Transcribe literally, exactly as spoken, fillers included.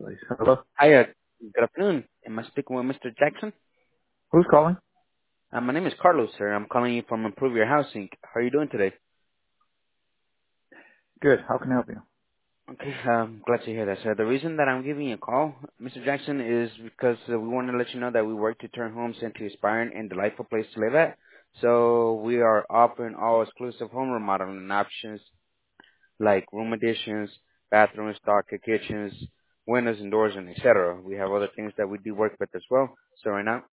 Please. Hello? Hi, uh, good afternoon. Am I speaking with Mister Jackson? Who's calling? Uh, my name is Carlos, sir. I'm calling you from Improve Your Housing. How are you doing today? Good. How can I help you? Okay, um, glad to hear that, sir. The reason that I'm giving you a call, Mister Jackson, is because uh, we want to let you know that we work to turn homes into inspiring and delightful place to live at. So we are offering all exclusive home remodeling options like room additions, bathrooms, darker kitchens, windows and doors, and et cetera. We have other things that we do work with as well. So right now,